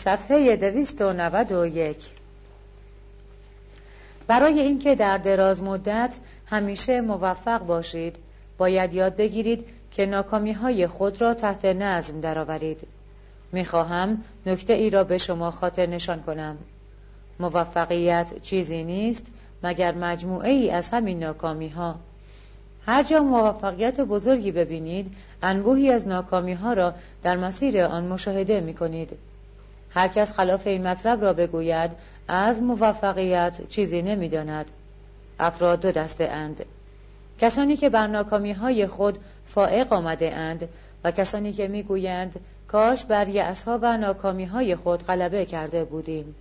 صفحه 291. برای اینکه در دراز مدت همیشه موفق باشید، باید یاد بگیرید که ناکامی‌های خود را تحت نظم درآورید. می‌خواهم نکته ای را به شما خاطر نشان کنم. موفقیت چیزی نیست مگر مجموعه ای از همین ناکامی‌ها. هر جا موفقیت بزرگی ببینید، انبوهی از ناکامی‌ها را در مسیر آن مشاهده می‌کنید. هر کس خلاف این مطلب را بگوید از موفقیت چیزی نمی‌داند. افراد دو دسته اند: کسانی که بر ناکامی‌های خود فائق آمده اند و کسانی که می‌گویند کاش بر یأس‌ها و ناکامی‌های خود غلبه کرده بودیم.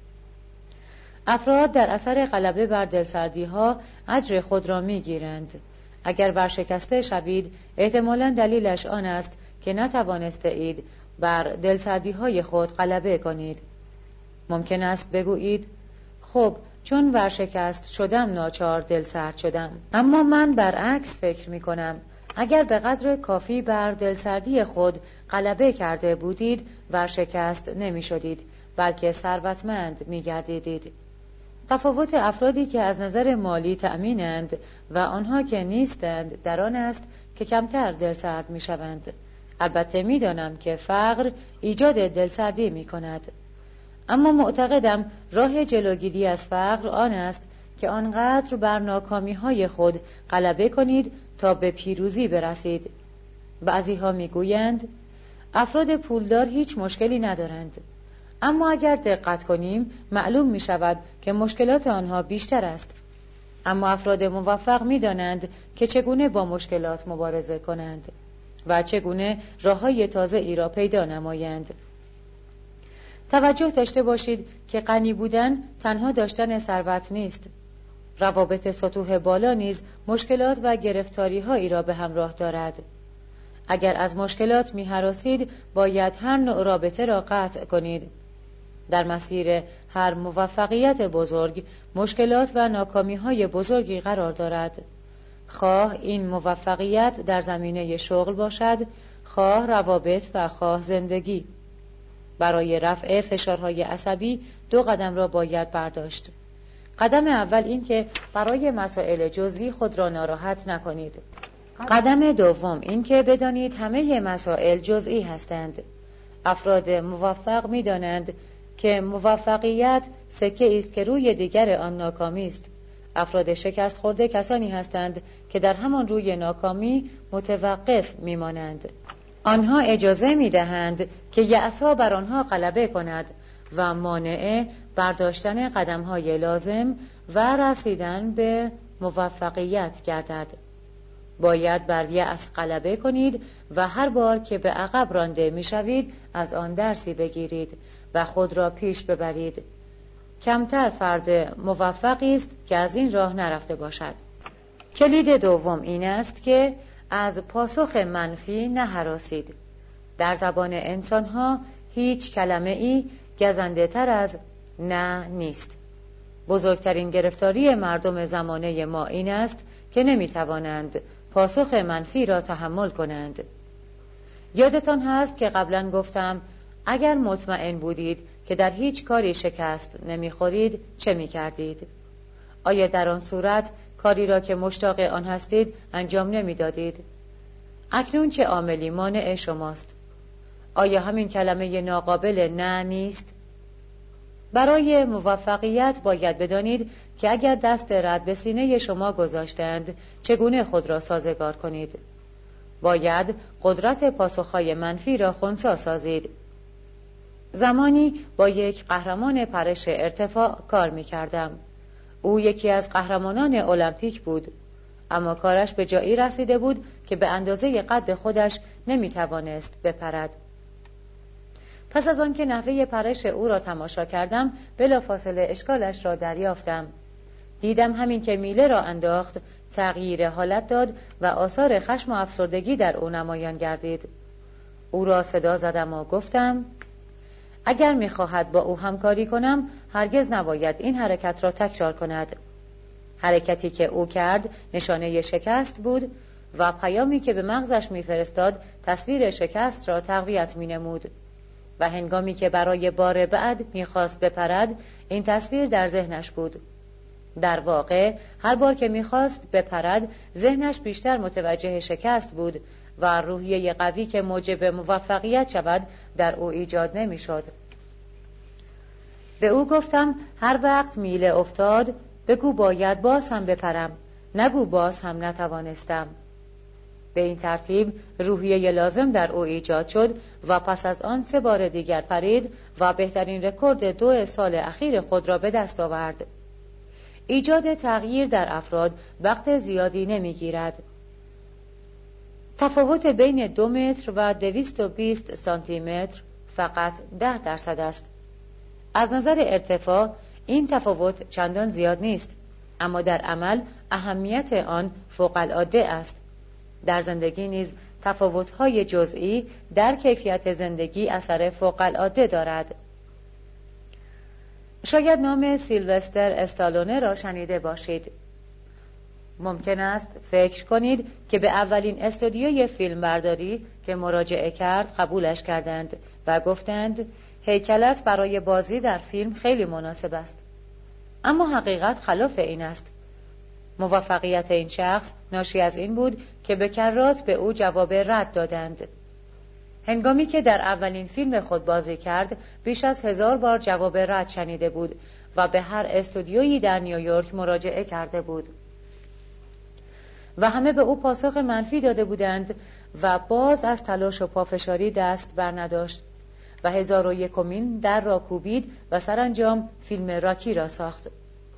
افراد در اثر غلبه بر دلسردی‌ها اجر خود را می‌گیرند. اگر ورشکسته شوید، احتمالاً دلیلش آن است که نتوانسته اید بر دلسردی‌های خود غلبه کنید. ممکن است بگویید خب چون ورشکست شدم ناچار دلسرد شدم. اما من برعکس فکر می کنم. اگر به قدر کافی بر دلسردی خود غلبه کرده بودید، ورشکست نمی شدید، بلکه ثروتمند می گردیدید. تفاوت افرادی که از نظر مالی تأمینند و آنها که نیستند در آن است که کمتر دلسرد می شوند. البته می دانم که فقر ایجاد دلسردی می کند. اما معتقدم راه جلوگیری از فقر آن است که آنقدر بر ناکامی‌های خود غلبه کنید تا به پیروزی برسید. بعضی‌ها می‌گویند افراد پولدار هیچ مشکلی ندارند، اما اگر دقت کنیم معلوم می‌شود که مشکلات آنها بیشتر است. اما افراد موفق می‌دانند که چگونه با مشکلات مبارزه کنند و چگونه راه‌های تازه‌ای را پیدا نمایند. توجه داشته باشید که غنی بودن تنها داشتن ثروت نیست. روابط سطوح بالا نیز مشکلات و گرفتاری‌هایی را به همراه دارد. اگر از مشکلات می‌هراسید، باید هر نوع رابطه را قطع کنید. در مسیر هر موفقیت بزرگ، مشکلات و ناکامی‌های بزرگی قرار دارد. خواه این موفقیت در زمینه شغل باشد، خواه روابط و خواه زندگی. برای رفع فشارهای عصبی 2 قدم را باید برداشت. قدم اول این که برای مسائل جزئی خود را ناراحت نکنید. قدم دوم این که بدانید همه مسائل جزئی هستند. افراد موفق می‌دانند که موفقیت سکه است که روی دیگر آن ناکامی است. افراد شکست خورده کسانی هستند که در همان روی ناکامی متوقف می‌مانند. آنها اجازه می‌دهند که یأس‌ها بر آنها غلبه کند و مانع برداشتن قدم‌های لازم و رسیدن به موفقیت گردد. باید بر یأس غلبه کنید و هر بار که به عقب رانده می‌شوید از آن درسی بگیرید و خود را پیش ببرید. کمتر فرد موفقی است که از این راه نرفته باشد. کلید دوم این است که از پاسخ منفی نهراسید. در زبان انسان‌ها هیچ کلمه ای گزنده تر از نه نیست. بزرگترین گرفتاری مردم زمانه ما این است که نمی‌توانند پاسخ منفی را تحمل کنند. یادتان هست که قبلا گفتم اگر مطمئن بودید که در هیچ کاری شکست نمی‌خورید چه می‌کردید؟ آیا در آن صورت کاری را که مشتاق آن هستید انجام نمی‌دادید؟ اکنون چه عاملی مانع شماست؟ آیا همین کلمه ناقابل نه نیست؟ برای موفقیت باید بدانید که اگر دست رد به سینه شما گذاشتند چگونه خود را سازگار کنید. باید قدرت پاسخهای منفی را خنثی سازید. زمانی با یک قهرمان پرش ارتفاع کار می کردم. او یکی از قهرمانان المپیک بود، اما کارش به جایی رسیده بود که به اندازه قد خودش نمی توانست بپرد. پس از آن که نحوه پرش او را تماشا کردم، بلافاصله اشکالش را دریافتم. دیدم همین که میله را انداخت، تغییر حالت داد و آثار خشم و افسردگی در او نمایان گردید. او را صدا زدم و گفتم اگر می‌خواهد با او همکاری کنم، هرگز نباید این حرکت را تکرار کند. حرکتی که او کرد نشانه شکست بود و پیامی که به مغزش می‌فرستاد تصویر شکست را تقویت می‌نمود. و هنگامی که برای بار بعد می‌خواست بپرد این تصویر در ذهنش بود. در واقع هر بار که می‌خواست بپرد ذهنش بیشتر متوجه شکست بود و روحیه قوی که موجب موفقیت شود در او ایجاد نمی‌شد. به او گفتم هر وقت میله افتاد بگو باید باز هم بپرم، نگو باز هم نتوانستم. به این ترتیب روحیه لازم در او ایجاد شد و پس از آن 3 بار دیگر پرید و بهترین رکورد 2 سال اخیر خود را به دست آورد. ایجاد تغییر در افراد وقت زیادی نمیگیرد. تفاوت بین 2 متر و 220 سانتی متر فقط 10% است. از نظر ارتفاع این تفاوت چندان زیاد نیست، اما در عمل اهمیت آن فوق‌العاده است. در زندگی نیز تفاوت‌های جزئی در کیفیت زندگی اثر فوق‌العاده دارد. شاید نام سیلوستر استالونه را شنیده باشید. ممکن است فکر کنید که به اولین استودیوی فیلمبرداری که مراجعه کرد قبولش کردند و گفتند هیکلت برای بازی در فیلم خیلی مناسب است. اما حقیقت خلاف این است. موفقیت این شخص ناشی از این بود که به کرات به او جواب رد دادند. هنگامی که در اولین فیلم خود بازی کرد بیش از 1000 بار جواب رد شنیده بود و به هر استودیویی در نیویورک مراجعه کرده بود و همه به او پاسخ منفی داده بودند و باز از تلاش و پافشاری دست بر نداشت و 1001مین در را کوبید و سرانجام فیلم راکی را ساخت.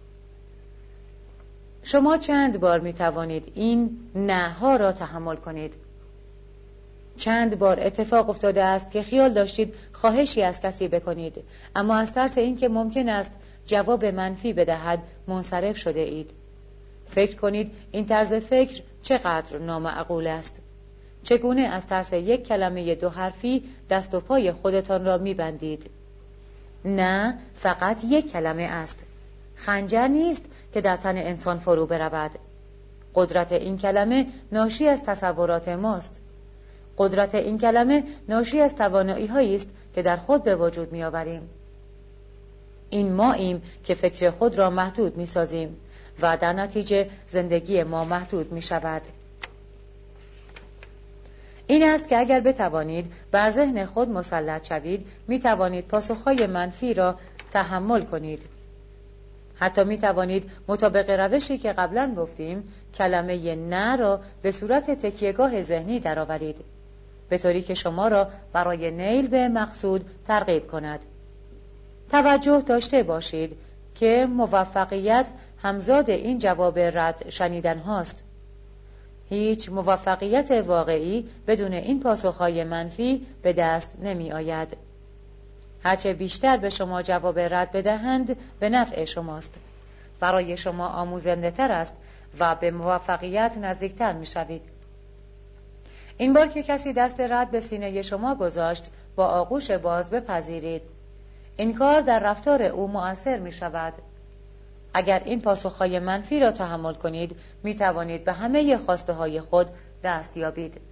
شما چند بار می توانید این نه ها را تحمل کنید؟ چند بار اتفاق افتاده است که خیال داشتید خواهشی از کسی بکنید، اما از ترس اینکه ممکن است جواب منفی بدهد منصرف شده اید؟ فکر کنید این طرز فکر چقدر نامعقول است. چگونه از ترس یک کلمه 2 حرفی دست و پای خودتان را می‌بندید؟ نه، فقط یک کلمه است. خنجر نیست که در تن انسان فرو برود. قدرت این کلمه ناشی از تصورات ماست. قدرت این کلمه ناشی از توانایی‌هایی است که در خود به وجود می‌آوریم. این ماییم که فکر خود را محدود می‌سازیم و در نتیجه زندگی ما محدود می‌شود. این است که اگر بتوانید بر ذهن خود مسلط شوید می‌توانید پاسخ‌های منفی را تحمل کنید. حتی می‌توانید مطابق روشی که قبلا گفتیم کلمه نه را به صورت تکیهگاه ذهنی درآورید، به طوری که شما را برای نیل به مقصود ترغیب کند. توجه داشته باشید که موفقیت همزاد این جواب رد شنیدن هاست. هیچ موفقیت واقعی بدون این پاسخهای منفی به دست نمی آید. هرچه بیشتر به شما جواب رد بدهند به نفع شماست. برای شما آموزنده تر است و به موفقیت نزدیکتر می شوید. این بار که کسی دست رد به سینه شما گذاشت با آغوش باز بپذیرید. این کار در رفتار او مؤثر می شود. اگر این پاسخهای منفی را تحمل کنید می توانید به همه خواسته های خود دست یابید.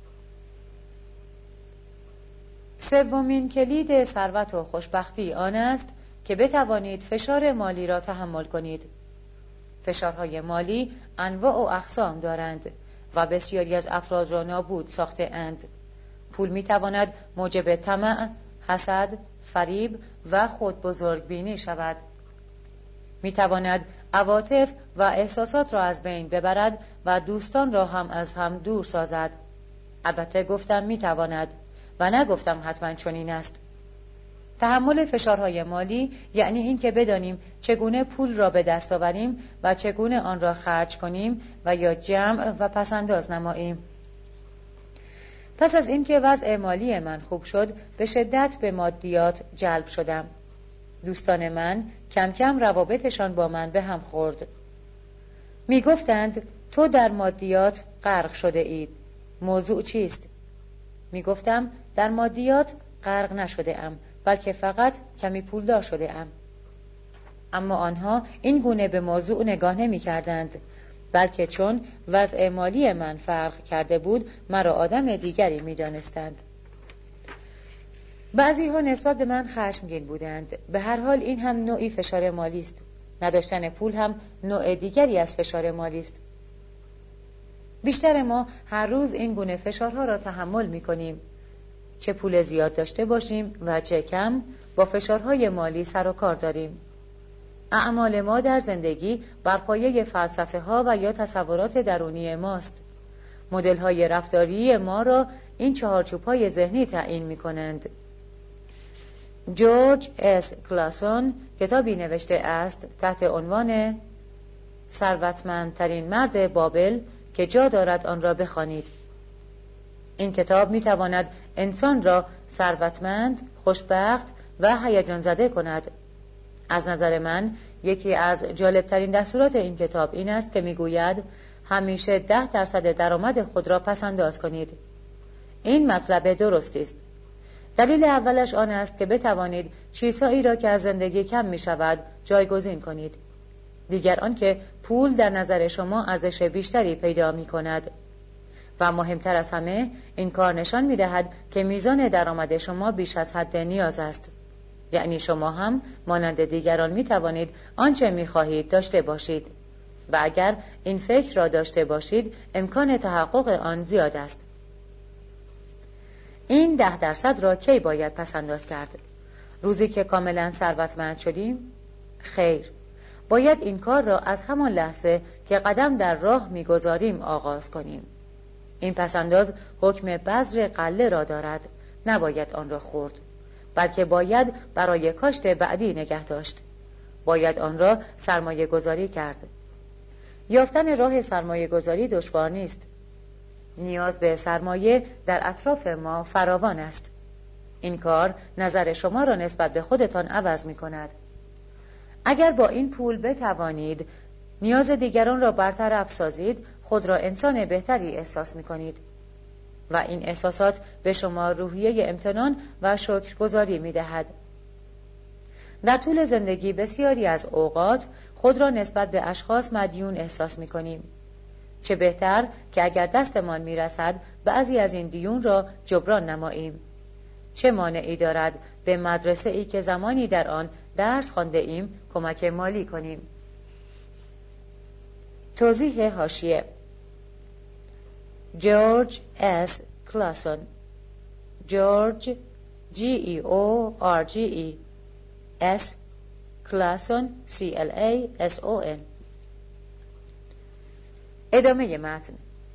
3مین کلید ثروت و خوشبختی آن است که بتوانید فشار مالی را تحمل کنید. فشارهای مالی انواع و اقسام دارند و بسیاری از افراد را نابود ساخته اند. پول می تواند موجب طمع، حسد، فریب و خود بزرگ بینی شود. می تواند عواطف و احساسات را از بین ببرد و دوستان را هم از هم دور سازد. البته گفتم می تواند و نگفتم حتما چنین است. تحمل فشارهای مالی یعنی این که بدانیم چگونه پول را به دست آوریم و چگونه آن را خرج کنیم و یا جمع و پسنداز نماییم. پس از اینکه وضع مالی من خوب شد به شدت به مادیات جلب شدم. دوستان من کم کم روابطشان با من به هم خورد. می گفتند تو در مادیات غرق شده اید. موضوع چیست؟ می گفتم در مادیات غرق نشده ام، بلکه فقط کمی پولدار شده ام. اما آنها این گونه به موضوع نگاه نمی کردند، بلکه چون وضع مالی من فرق کرده بود مرا آدم دیگری می دانستند. بعضی ها نسبت به من خشمگین بودند. به هر حال این هم نوعی فشار مالی است. نداشتن پول هم نوع دیگری از فشار مالی است. بیشتر ما هر روز این گونه فشارها را تحمل می‌کنیم. چه پول زیاد داشته باشیم و چه کم، با فشارهای مالی سر و کار داریم. اعمال ما در زندگی بر پایه فلسفه ها و یا تصورات درونی ماست. مدل های رفتاری ما را این چهارچوب‌های ذهنی تعیین می‌کنند. جورج اس کلاسون کتابی نوشته است تحت عنوان ثروتمندترین مرد بابل که جا دارد آن را بخوانید. این کتاب می‌تواند انسان را ثروتمند، خوشبخت و هیجان زده کند. از نظر من یکی از جالبترین دستورات این کتاب این است که میگوید همیشه 10% درآمد خود را پس‌انداز کنید. این مطلب درستی است. دلیل اولش آن است که بتوانید چیزهایی را که از زندگی کم می شود جایگزین کنید. دیگر آن که پول در نظر شما ارزش بیشتری پیدا می کند. و مهمتر از همه این کار نشان می دهد که میزان درآمد شما بیش از حد نیاز است. یعنی شما هم مانند دیگران می توانید آنچه می خواهید داشته باشید. و اگر این فکر را داشته باشید امکان تحقق آن زیاد است. این 10% را کی باید پس‌انداز کرد؟ روزی که کاملا ثروتمند شدیم؟ خیر، باید این کار را از همان لحظه که قدم در راه می‌گذاریم آغاز کنیم. این پس‌انداز حکم بذر غله را دارد، نباید آن را خورد، بلکه باید برای کاشت بعدی نگه داشت. باید آن را سرمایه گذاری کرد. یافتن راه سرمایه گذاری دشوار نیست. نیاز به سرمایه در اطراف ما فراوان است. این کار نظر شما را نسبت به خودتان عوض می کند. اگر با این پول بتوانید نیاز دیگران را برطرف سازید، خود را انسان بهتری احساس می کنید. و این احساسات به شما روحیه امتنان و شکرگزاری می دهد. در طول زندگی بسیاری از اوقات خود را نسبت به اشخاص مدیون احساس می کنیم. چه بهتر که اگر دستمان می رسد بعضی از این دیون را جبران نماییم. چه مانعی دارد به مدرسه ای که زمانی در آن درس خوانده ایم کمک مالی کنیم. توضیح حاشیه: جورج اس کلاسون، جورج GEORGE S کلاسون CLASON. ادامه متن.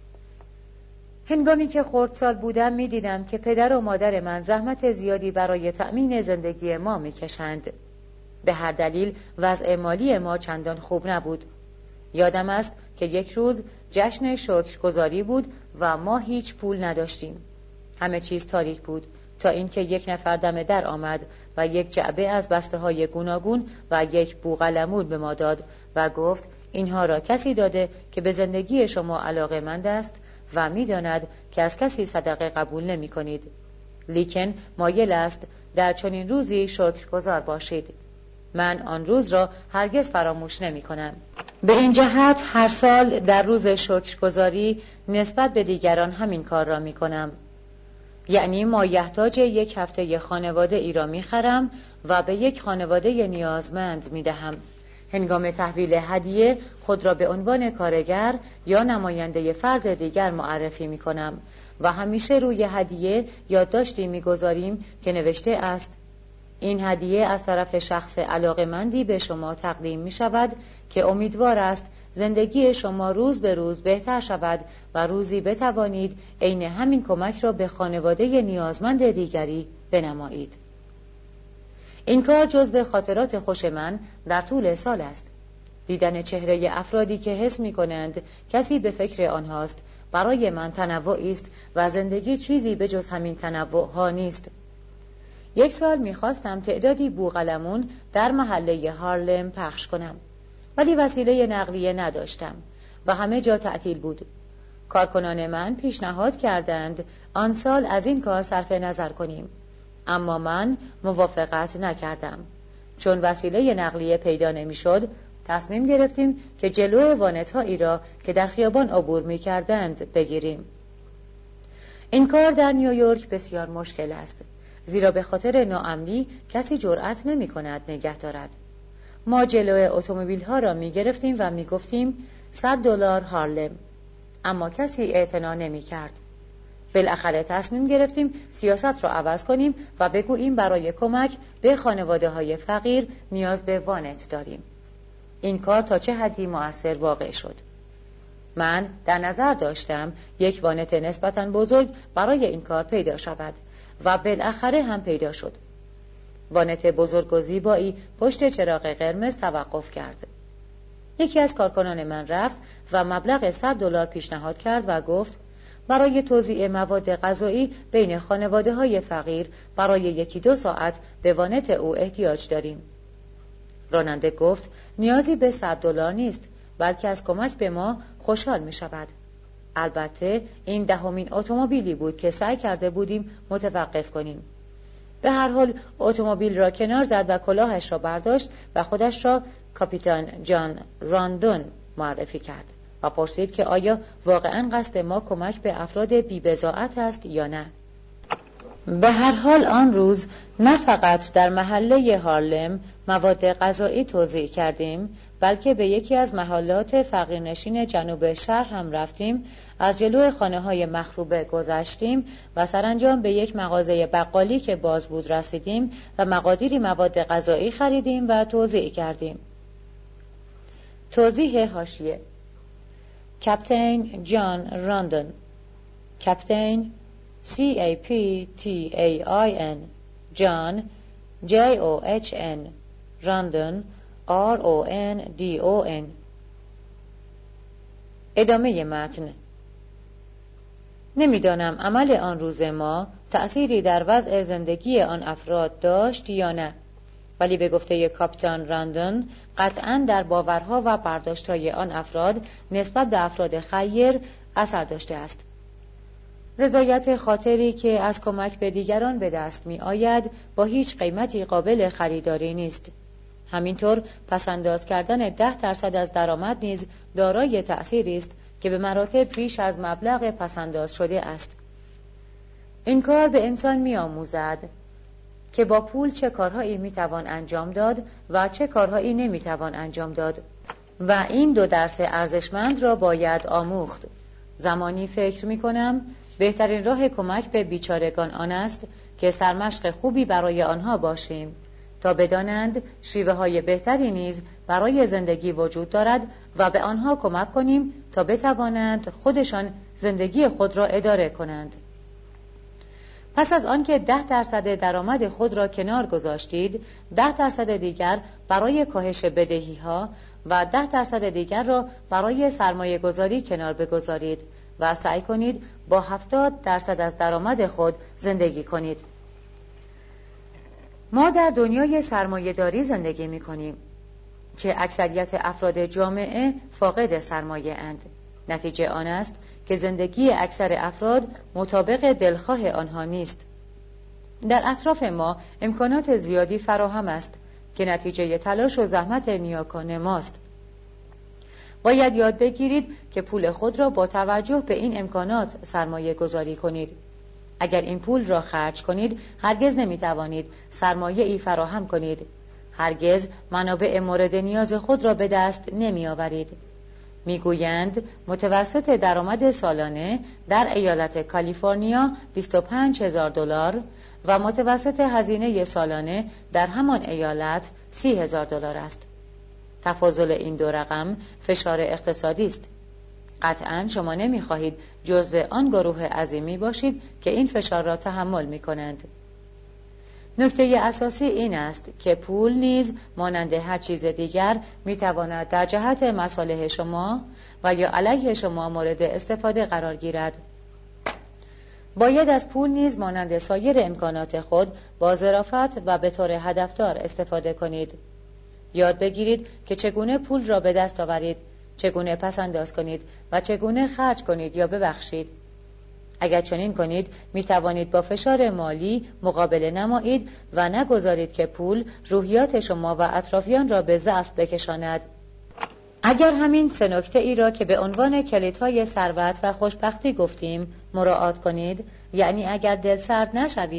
هنگامی که خردسال بودم می دیدم که پدر و مادر من زحمت زیادی برای تأمین زندگی ما می کشند. به هر دلیل وضع مالی ما چندان خوب نبود. یادم است که یک روز جشن شکرگزاری بود و ما هیچ پول نداشتیم. همه چیز تاریک بود تا اینکه یک نفر دم در آمد و یک جعبه از بسته‌های گوناگون و یک بوقلمون به ما داد و گفت اینها را کسی داده که به زندگی شما علاقه‌مند است و می‌داند که از کسی صدقه قبول نمی‌کنید. لیکن مایل است در چنین روزی شکرگزار باشید. من آن روز را هرگز فراموش نمی‌کنم. به این جهت هر سال در روز شکرگزاری نسبت به دیگران همین کار را می‌کنم. یعنی مایحتاج یک هفته خانواده ای را می‌خرم و به یک خانواده نیازمند می‌دهم. هنگام تحویل هدیه خود را به عنوان کارگر یا نماینده فرد دیگر معرفی می‌کنم و همیشه روی هدیه یادداشتی می‌گذاریم که نوشته است: این هدیه از طرف شخص علاقه‌مندی به شما تقدیم می‌شود که امیدوار است زندگی شما روز به روز بهتر شود و روزی بتوانید عین همین کمک را به خانواده نیازمند دیگری بنمایید. این کار جزو خاطرات خوش من در طول سال است. دیدن چهره افرادی که حس می‌کنند کسی به فکر آنهاست برای من تنوعی است و زندگی چیزی به جز همین تنوع ها نیست. یک سال می‌خواستم تعدادی بوقلمون در محله هارلم پخش کنم، ولی وسیله نقلیه نداشتم و همه جا تعطیل بود. کارکنان من پیشنهاد کردند آن سال از این کار صرف نظر کنیم، اما من موافقت نکردم. چون وسیله نقلیه پیدا نمی‌شد، تصمیم گرفتیم که جلو وانت‌هایی را که در خیابان عبور می‌کردند بگیریم. این کار در نیویورک بسیار مشکل است، زیرا به خاطر ناامنی کسی جرأت نمی کند نگه دارد. ما جلوی اتومبیل ها را می گرفتیم و می گفتیم $100 هارلم، اما کسی اعتنا نمی کرد. بالاخره تصمیم گرفتیم سیاست را عوض کنیم و بگوییم برای کمک به خانواده های فقیر نیاز به وانت داریم. این کار تا چه حدی مؤثر واقع شد؟ من در نظر داشتم یک وانت نسبتاً بزرگ برای این کار پیدا شود و بالاخره هم پیدا شد. وانت بزرگ و زیبایی پشت چراغ قرمز توقف کرد. یکی از کارکنان من رفت و مبلغ $100 پیشنهاد کرد و گفت برای توزیع مواد غذایی بین خانواده‌های فقیر برای 1-2 ساعت به وانت او احتیاج داریم. راننده گفت نیازی به $100 نیست، بلکه از کمک به ما خوشحال می شود. البته این 10مین اتومبیلی بود که سعی کرده بودیم متوقف کنیم. به هر حال اتومبیل را کنار زد و کلاهش را برداشت و خودش را کاپیتان جان راندون معرفی کرد و پرسید که آیا واقعاً قصد ما کمک به افراد بی‌بضاعت است یا نه. به هر حال آن روز نه فقط در محله هارلم مواد غذایی توزیع کردیم، بلکه به یکی از محلات فقیرنشین جنوب شهر هم رفتیم، از جلوی خانه‌های مخروبه گذشتیم و سرانجام به یک مغازه بقالی که باز بود رسیدیم و مقادیری مواد غذایی خریدیم و توزیع کردیم. توضیح حاشیه: کاپیتان جان راندون، کاپیتان CAPTAIN، جان JOHN، راندون RONDON. ادامه متن. نمیدانم عمل آن روز ما تأثیری در وضع زندگی آن افراد داشت یا نه، ولی به گفته کاپیتان راندون قطعاً در باورها و برداشت‌های آن افراد نسبت به افراد خیر اثر داشته است. رضایت خاطری که از کمک به دیگران به دست می آید با هیچ قیمتی قابل خریداری نیست. همینطور پسنداز کردن 10% از درآمد نیز دارای تأثیری است که به مراتب بیش از مبلغ پسنداز شده است. این کار به انسان می آموزد که با پول چه کارهایی می توان انجام داد و چه کارهایی نمی توان انجام داد و این 2 درس ارزشمند را باید آموخت. زمانی فکر می کنم بهترین راه کمک به بیچارگان آن است که سرمشق خوبی برای آنها باشیم تا بدانند شیوه های بهتری نیز برای زندگی وجود دارد و به آنها کمک کنیم تا بتوانند خودشان زندگی خود را اداره کنند. پس از آنکه 10% درآمد خود را کنار گذاشتید، 10% دیگر برای کاهش بدهی‌ها و 10% دیگر را برای سرمایه گذاری کنار بگذارید و سعی کنید با 70% از درآمد خود زندگی کنید. ما در دنیای سرمایه‌داری زندگی می‌کنیم که اکثریت افراد جامعه فاقد سرمایه اند. نتیجه آن است که زندگی اکثر افراد مطابق دلخواه آنها نیست. در اطراف ما امکانات زیادی فراهم است که نتیجه تلاش و زحمت نیاکان ماست. باید یاد بگیرید که پول خود را با توجه به این امکانات سرمایه گذاری کنید. اگر این پول را خرج کنید، هرگز نمی‌توانید سرمایه‌ای فراهم کنید. هرگز منابع مورد نیاز خود را به دست نمی‌آورید. میگویند متوسط درآمد سالانه در ایالت کالیفرنیا $25,000 و متوسط هزینه سالانه در همان ایالت $30,000 است. تفاضل این 2 رقم فشار اقتصادی است. قطعاً شما نمی‌خواهید جزو آن گروه عظیمی باشید که این فشار را تحمل می‌کنند. نکته اساسی این است که پول نیز مانند هر چیز دیگر می‌تواند در جهت مصالح شما و یا علیه شما مورد استفاده قرار گیرد. باید از پول نیز مانند سایر امکانات خود با ظرافت و به طور هدفدار استفاده کنید. یاد بگیرید که چگونه پول را به دست آورید، چگونه پسنداز کنید و چگونه خرج کنید یا ببخشید. اگر چنین کنید می توانید با فشار مالی مقابله نمایید و نگذارید که پول روحیات شما و اطرافیان را به ضعف بکشاند. اگر همین 3 نکته ای را که به عنوان کلیدهای ثروت و خوشبختی گفتیم مراعات کنید، یعنی اگر دلسرد نشوید،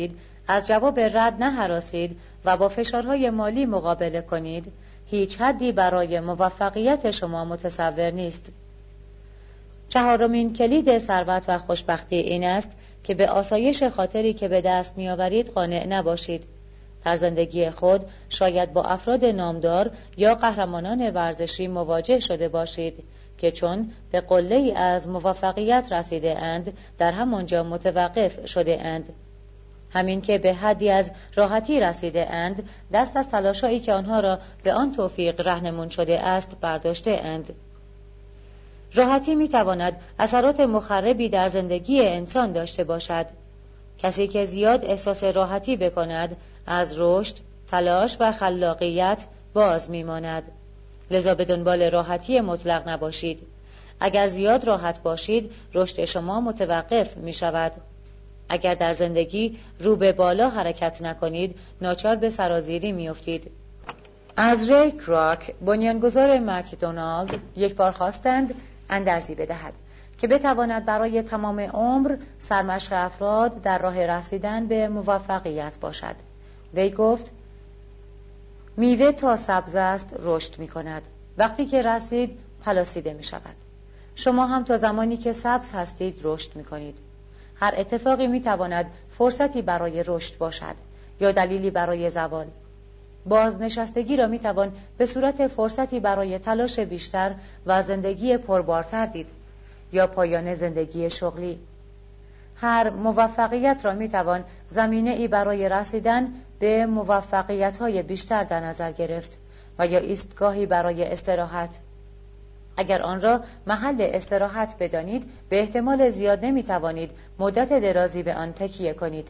از جواب رد نهراسید و با فشارهای مالی مقابله کنید، هیچ حدی برای موفقیت شما متصور نیست. چهارمین کلید ثروت و خوشبختی این است که به آسایش خاطری که به دست می‌آورید قانع نباشید. در زندگی خود شاید با افراد نامدار یا قهرمانان ورزشی مواجه شده باشید که چون به قله‌ای از موفقیت رسیده اند در همانجا متوقف شده اند. همین که به حدی از راحتی رسیده اند دست از تلاشایی که آنها را به آن توفیق رهنمون شده است برداشته اند. راحتی می‌تواند اثرات مخربی در زندگی انسان داشته باشد. کسی که زیاد احساس راحتی بکند از رشد، تلاش و خلاقیت باز می‌ماند. لذا به دنبال راحتی مطلق نباشید. اگر زیاد راحت باشید، رشد شما متوقف می‌شود. اگر در زندگی رو به بالا حرکت نکنید، ناچار به سرازیری می‌افتید. از ری کراک، بنیانگذار مکدونالد، یک بار خواستند اندرزی بدهد که بتواند برای تمام عمر سرمشق افراد در راه رسیدن به موفقیت باشد. وی گفت: میوه تا سبز است رشد می کند. وقتی که رسید پلاسیده می شود. شما هم تا زمانی که سبز هستید رشد می کنید. هر اتفاقی می تواند فرصتی برای رشد باشد یا دلیلی برای زوال. بازنشستگی را می توان به صورت فرصتی برای تلاش بیشتر و زندگی پربارتر دید یا پایان زندگی شغلی. هر موفقیت را می توان زمینه ای برای رسیدن به موفقیت‌های بیشتر در نظر گرفت و یا ایستگاهی برای استراحت. اگر آن را محل استراحت بدانید، به احتمال زیاد نمی توانید مدت درازی به آن تکیه کنید.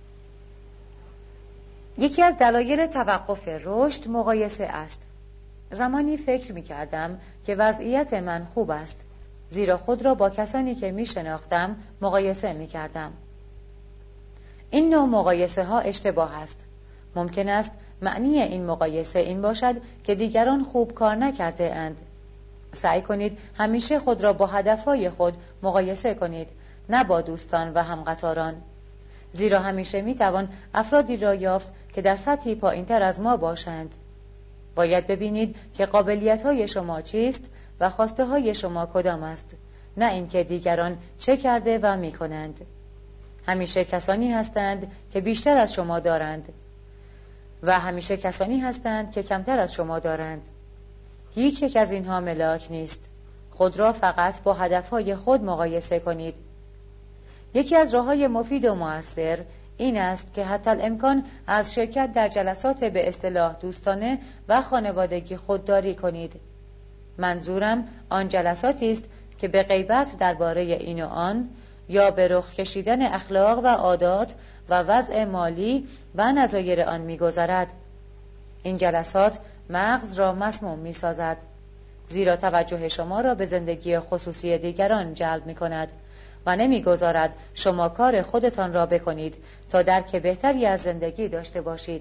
یکی از دلایل توقف رشد مقایسه است. زمانی فکر می کردم که وضعیت من خوب است، زیرا خود را با کسانی که می شناختم مقایسه می کردم. این نوع مقایسه ها اشتباه است. ممکن است معنی این مقایسه این باشد که دیگران خوب کار نکرده اند. سعی کنید همیشه خود را با هدفهای خود مقایسه کنید، نه با دوستان و همقطاران. زیرا همیشه می توان افرادی را یافت که در سطحی پایین‌تر از ما باشند. باید ببینید که قابلیت‌های شما چیست و خواسته‌های شما کدام است، نه اینکه دیگران چه کرده و می‌کنند. همیشه کسانی هستند که بیشتر از شما دارند و همیشه کسانی هستند که کمتر از شما دارند. هیچ یک از اینها ملاک نیست. خود را فقط با هدفهای خود مقایسه کنید. یکی از راه‌های مفید و مؤثر این است که حتی الامکان از شرکت در جلسات به اصطلاح دوستانه و خانوادگی خودداری کنید. منظورم آن جلساتی است که به غیبت درباره این و آن یا به رخ کشیدن اخلاق و عادات و وضع مالی و نظایر آن می‌گذرد. این جلسات مغز را مسموم می‌سازد، زیرا توجه شما را به زندگی خصوصی دیگران جلب می‌کند و نمی‌گذارد شما کار خودتان را بکنید تا درک بهتری از زندگی داشته باشید.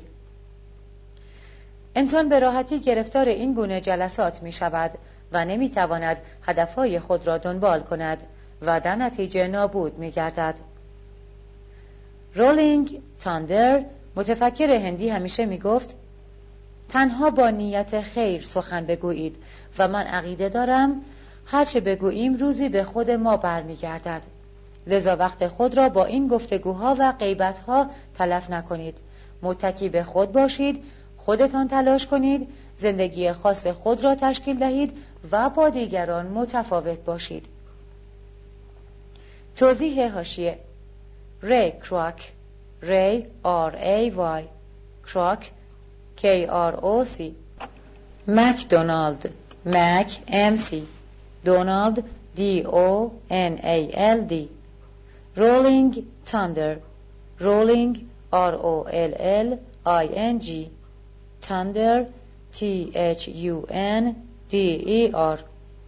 انسان به راحتی گرفتار این گونه جلسات می‌شود و نمی‌تواند هدفهای خود را دنبال کند و در نتیجه نابود می‌گردد. رولینگ تاندر، متفکر هندی، همیشه می‌گفت: تنها با نیت خیر سخن بگویید و من عقیده دارم هرچه بگوییم روزی به خود ما برمیگردد. لذا وقت خود را با این گفتگوها و غیبتها تلف نکنید. متکی به خود باشید، خودتان تلاش کنید، زندگی خاص خود را تشکیل دهید و با دیگران متفاوت باشید. توضیح حاشیه: ری کراک، ری R-A-Y، کراک K-R-O-C، مکدونالد، مک M-C، دونالد D-O-N-A-L-D، رولینگ تاندر، رولینگ R-O-L-L-I-N-G، تاندر T-H-U-N-D-E-R.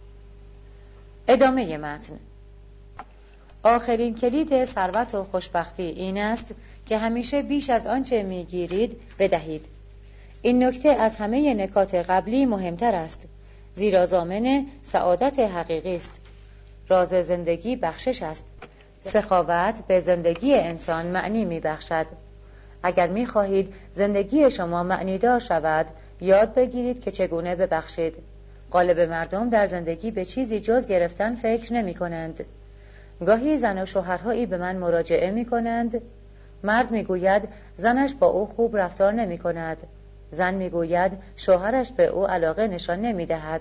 ادامه متن. آخرین کلید ثروت و خوشبختی این است که همیشه بیش از آنچه میگیرید بدهید. این نکته از همه نکات قبلی مهمتر است، زیرا ضامن سعادت حقیقی است. راز زندگی بخشش است. سخاوت به زندگی انسان معنی میبخشد. اگر می‌خواهید زندگی شما معنیدار شود، یاد بگیرید که چگونه ببخشید. غالب مردم در زندگی به چیزی جز گرفتن فکر نمی‌کنند. گاهی زن و شوهرهایی به من مراجعه می‌کنند. مرد می‌گوید زنش با او خوب رفتار نمی‌کند. زن می‌گوید شوهرش به او علاقه نشان نمی‌دهد.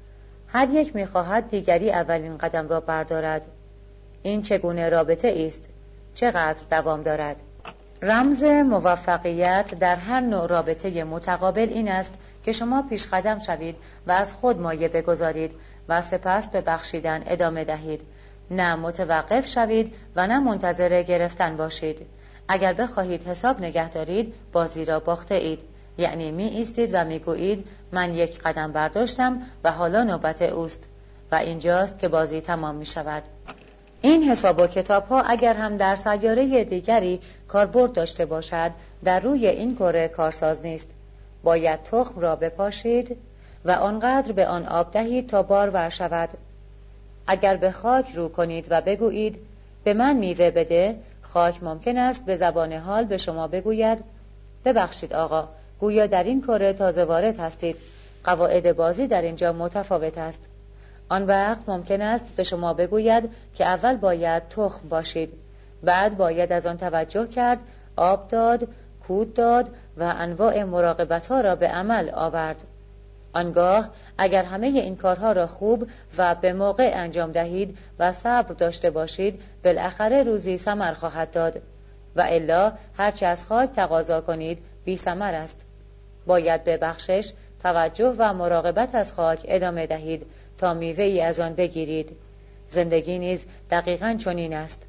هر یک می‌خواهد دیگری اولین قدم را بردارد. این چگونه رابطه است؟ چقدر دوام دارد؟ رمز موفقیت در هر نوع رابطه متقابل این است که شما پیش قدم شوید و از خود مایه بگذارید و سپس به بخشیدن ادامه دهید. نه متوقف شوید و نه منتظر گرفتن باشید. اگر بخواهید حساب نگه دارید، بازی را باخته اید. یعنی می ایستید و می گویید من یک قدم برداشتم و حالا نوبت اوست و اینجاست که بازی تمام می شود. این حساب و کتاب ها اگر هم در سیاره دیگری کاربرد داشته باشد، در روی این کره کارساز نیست. باید تخم را بپاشید و آنقدر به آن آب دهید تا بارور شود. اگر به خاک رو کنید و بگویید به من میوه بده، خاک ممکن است به زبان حال به شما بگوید ببخشید آقا، گویا در این کره تازه وارد هستید، قواعد بازی در اینجا متفاوت است. آن وقت ممکن است به شما بگوید که اول باید تخم باشید، بعد باید از آن توجه کرد، آب داد، کود داد و انواع مراقبت ها را به عمل آورد. آنگاه اگر همه این کارها را خوب و به موقع انجام دهید و صبر داشته باشید، بالاخره روزی ثمر خواهد داد و الا هرچه از خاک تقاضا کنید بی ثمر است. باید به بخشش، توجه و مراقبت از خاک ادامه دهید تا میوه ای از آن بگیرید. زندگی نیز دقیقاً چنین است.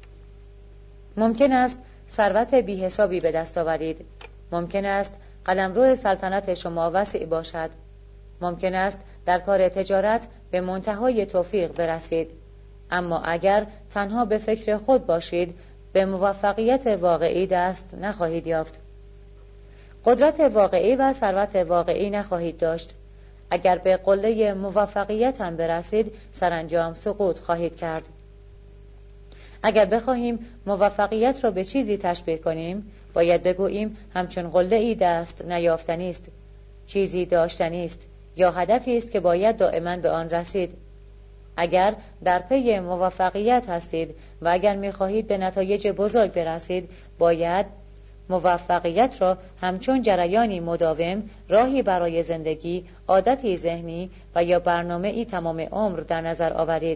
ممکن است ثروت بی حسابی به دست آورید. ممکن است قلمرو سلطنت شما وسیع باشد. ممکن است در کار تجارت به منتهای توفیق برسید. اما اگر تنها به فکر خود باشید، به موفقیت واقعی دست نخواهید یافت. قدرت واقعی و ثروت واقعی نخواهید داشت. اگر به قله موفقیت هم برسید، سرانجام سقوط خواهید کرد. اگر بخواهیم موفقیت را به چیزی تشبیه کنیم، باید بگوییم همچون قله‌ای دست نیافتنی است، چیزی داشتنی است یا هدفی است که باید دائما به آن رسید. اگر در پی موفقیت هستید و اگر می‌خواهید به نتایج بزرگ برسید، باید موفقیت را همچون جریانی مداوم، راهی برای زندگی، عادتی ذهنی و یا برنامه‌ای تمام عمر در نظر آورید.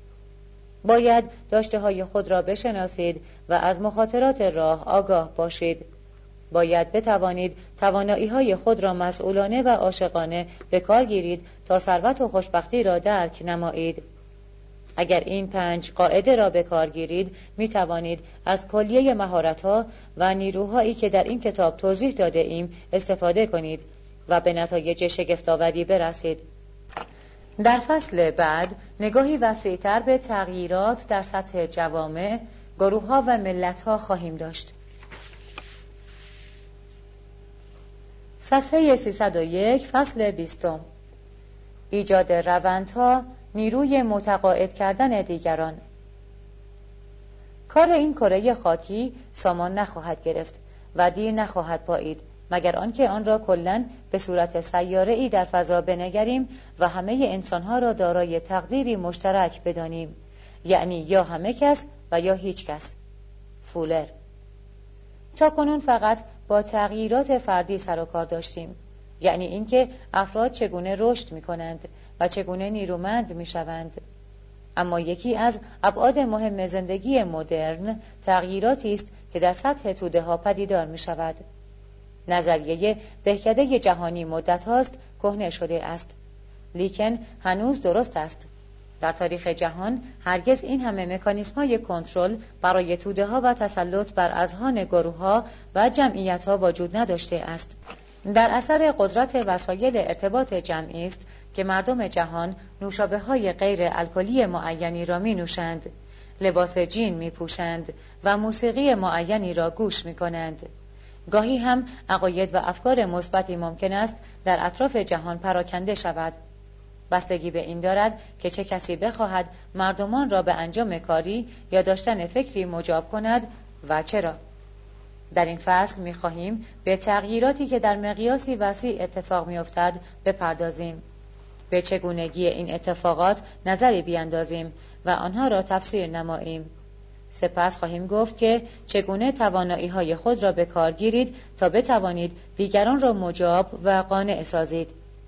باید داشته‌های خود را بشناسید و از مخاطرات راه آگاه باشید. باید بتوانید توانایی‌های خود را مسئولانه و عاشقانه به کار گیرید تا ثروت و خوشبختی را درک نمایید. اگر این 5 قاعده را به کار گیرید، می توانید از کلیه مهارت‌ها و نیروهایی که در این کتاب توضیح داده ایم استفاده کنید و به نتایج شگفت‌آوری برسید. در فصل بعد نگاهی وسیع‌تر به تغییرات در سطح جوامع، گروه‌ها و ملت‌ها خواهیم داشت. صفحه 301 فصل 20. ایجاد روندها، نیروی متقاعد کردن دیگران. کار این کره خاکی سامان نخواهد گرفت و دیر نخواهد پایید، مگر آنکه آن را کلاً به صورت سیاره‌ای در فضا بنگریم و همه انسانها را دارای تقدیری مشترک بدانیم، یعنی یا همه کس و یا هیچ کس. فولر. تا کنون فقط با تغییرات فردی سر و کار داشتیم، یعنی اینکه افراد چگونه رشد می‌کنند و چگونه نیرومند می‌شوند. اما یکی از ابعاد مهم زندگی مدرن تغییراتی است که در سطح توده‌ها پدیدار می‌شود. نظریه دهکده جهانی مدت هاست کهنه شده است، لیکن هنوز درست است. در تاریخ جهان هرگز این همه مکانیزم‌های کنترل برای توده‌ها و تسلط بر اذهان گروه‌ها و جمعیت‌ها وجود نداشته است. در اثر قدرت وسایل ارتباط جمعی است که مردم جهان نوشابه‌های غیر الکلی معینی را می‌نوشند، لباس جین می‌پوشند و موسیقی معینی را گوش می‌کنند. گاهی هم عقاید و افکار مثبتی ممکن است در اطراف جهان پراکنده شود. بستگی به این دارد که چه کسی بخواهد مردمان را به انجام کاری یا داشتن فکری مجاب کند و چرا. در این فصل می‌خواهیم به تغییراتی که در مقیاسی وسیع اتفاق می‌افتد بپردازیم. به چگونگی این اتفاقات نظری بیاندازیم و آنها را تفسیر نماییم. سپس خواهیم گفت که چگونه توانایی‌های خود را به کار گیرید تا بتوانید دیگران را مجاب و قانع سازید.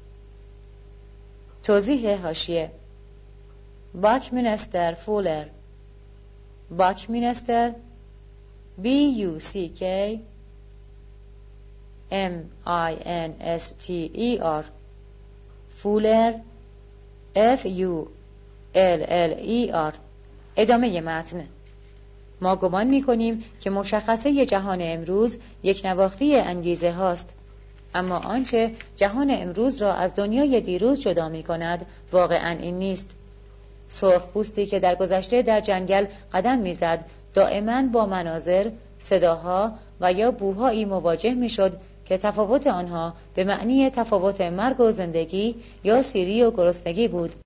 توضیح حاشیه: باکمینستر فولر، باکمینستر BUCKMINSTER، فولر FULLER. ادامه متن. ما گمان می‌کنیم که مشخصه جهان امروز یک نواختی انگیزه هاست، اما آنچه جهان امروز را از دنیای دیروز جدا می‌کند واقعاً این نیست. سرخپوستی که در گذشته در جنگل قدم می‌زد دائما با مناظر، صداها و یا بوهایی مواجه می‌شد که تفاوت آنها به معنی تفاوت مرگ و زندگی یا سیری و گرسنگی بود.